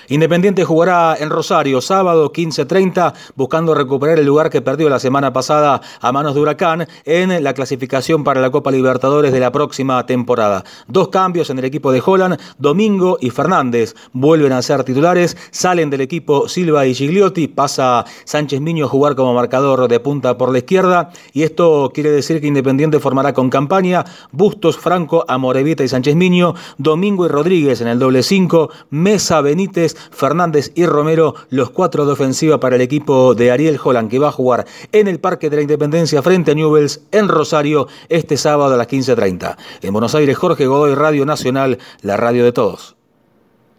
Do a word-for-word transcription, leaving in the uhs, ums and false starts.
Independiente jugará en Rosario, sábado quince treinta, buscando recuperar el lugar que perdió la semana pasada a manos de Huracán en la clasificación para la Copa Libertadores de la próxima temporada. Dos cambios en el equipo de Holland, Domingo y Fernández vuelven a ser titulares, salen del equipo Silva y Gigliotti, pasa Sánchez Miño a jugar como marcador de punta por la izquierda, y esto quiere decir que Independiente formará con Campaña, Bustos, Franco, Amorevita y Sánchez Miño, Domingo y Rodríguez en el doble cinco, Mesa, Benítez, Fernández y Romero, los cuatro de ofensiva para el equipo de Ariel Holland, que va a jugar en el Parque de la Independencia frente a Newell's en Rosario este sábado a las quince treinta. En Buenos Aires, Jorge Godoy, Radio Nacional, la radio de todos.